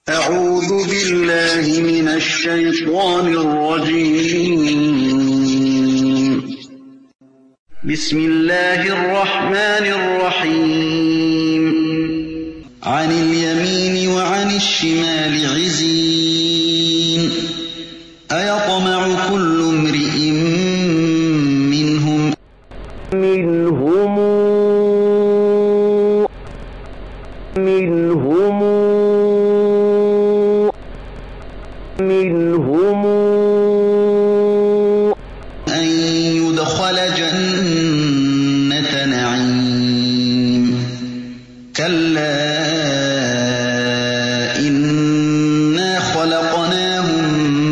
أعوذ بالله من الشيطان الرجيم. بسم الله الرحمن الرحيم. عن اليمين وعن الشمال عزين. أيطمع كل امرئ منهم أن يدخل جنة نعيم. كلا إنا خلقناهم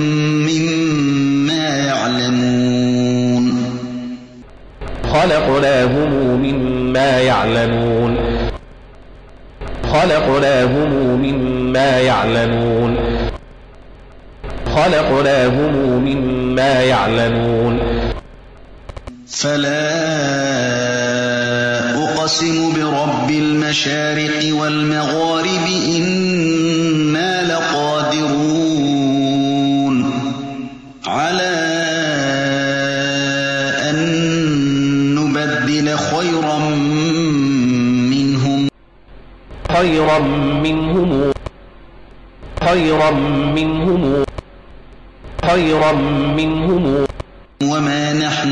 مما يعلمون. فلا أقسم برب المشارق والمغارب إنا لقادرون على أن نبدل خيرا منهم وما نحن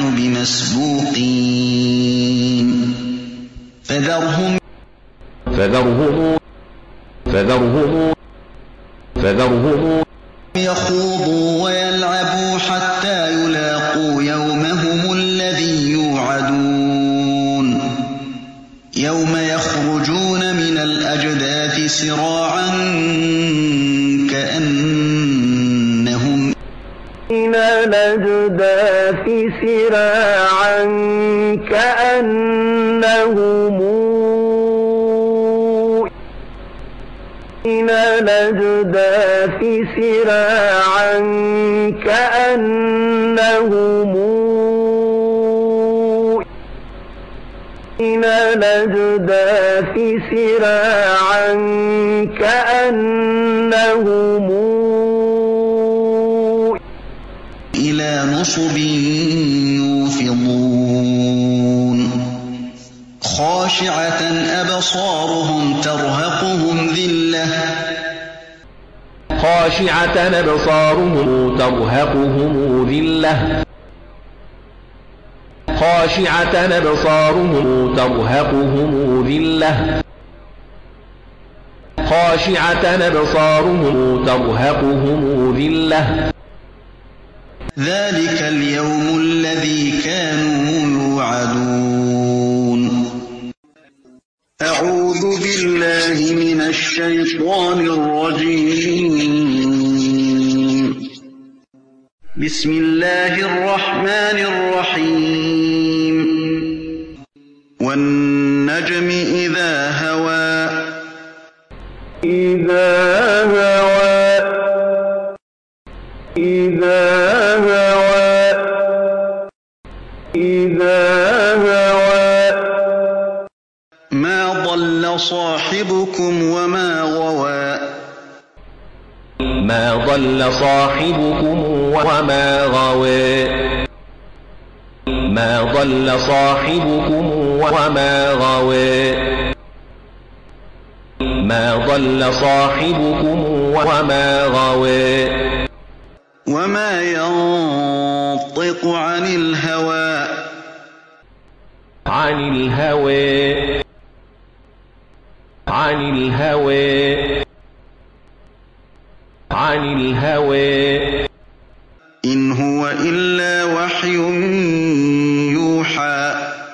بمسبوقين. فذرهم يخوضوا ويلعبوا حتى يلاقوا يومهم الذي يوعدون. يوم يخرجون من الأجداث سراعا كأنهم إلى نصب يوفضون. خاشعة أبصارهم ترهقهم ذلة ذلك اليوم الذي كانوا يوعدون. أعوذ بالله من الشيطان الرجيم. بسم الله الرحمن الرحيم. والنجم إذا هوى. ما ضل صاحبكم وما غوى. وما ينطق عن الهوى. إن هو إلا وحي يوحى.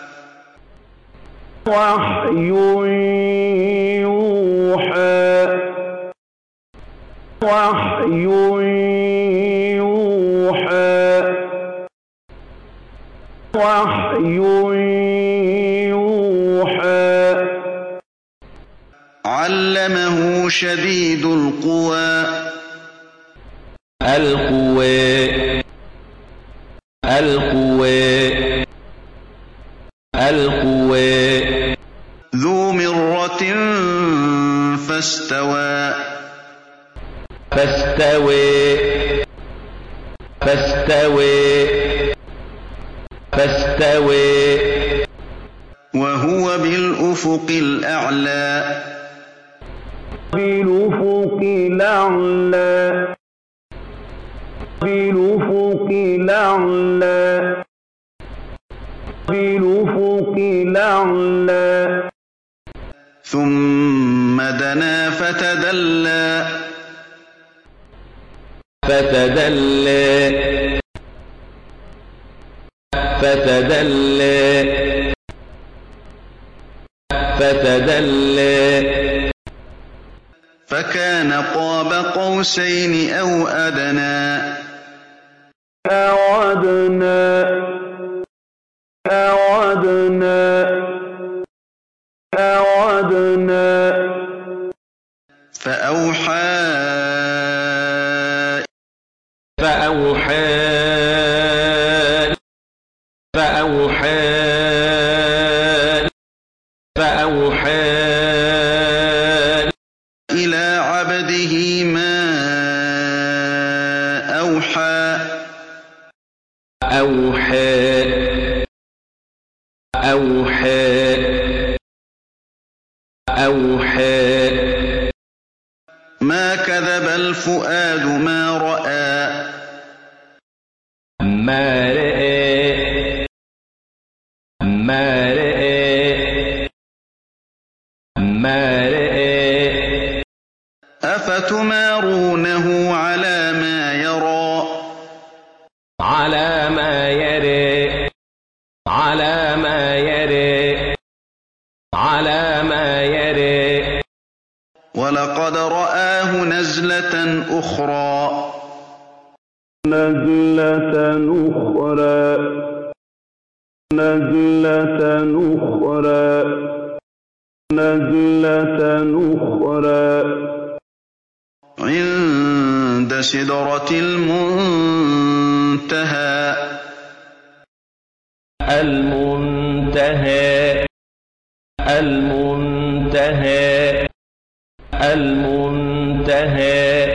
علمه شديد القوى. ذو مرة فاستوى. فاستوي فاستوي فاستوي وهو بالأفق الأعلى بالأفق الأعلى بالأفق الأعلى بالأفق الأعلى ثم دنا فتدلى فتدلى فتدلى فتدلى فكان قاب قوسين أو أدنى أعدنا أعدنا أعدنا فأوحى فأوحى فأوحى فأوحى إلى عبده ما أوحى أوحى أوحى أوحى ما كذب الفؤاد ما رأى ما رأى ما رأى ما رأى أفتمارونه على ما يرى على ما يرى على ما يرى على ما يرى ولقد رآه نزلة أخرى نزلة أخرى نزلة أخرى نزلة أخرى عند سدرة المنتهى المنتهى المنتهى المنتهى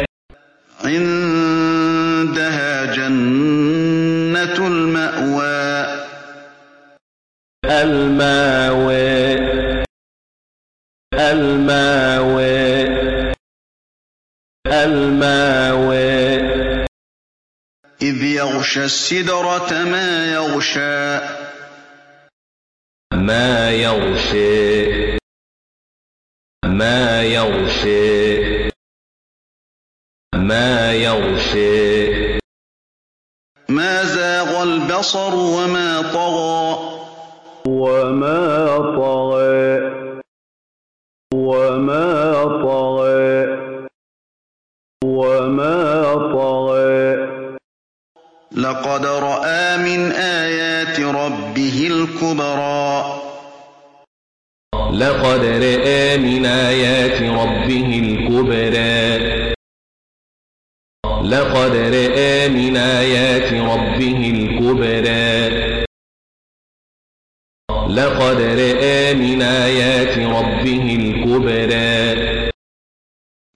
عندها جنة المأوى الماوى الماوى الماوى إذ يغشى السدرة ما يغشى ما يغشى ما يغشى ما يغشى ما زاغ البصر وما طغى وما طغى وما طغى وما طغى لقد رأى من آيات ربه الكبرى لقد رأى من آيات ربه الكبرى لقد رأى من آيات ربه الكبرى لقد رأى من آيات ربه الكبرى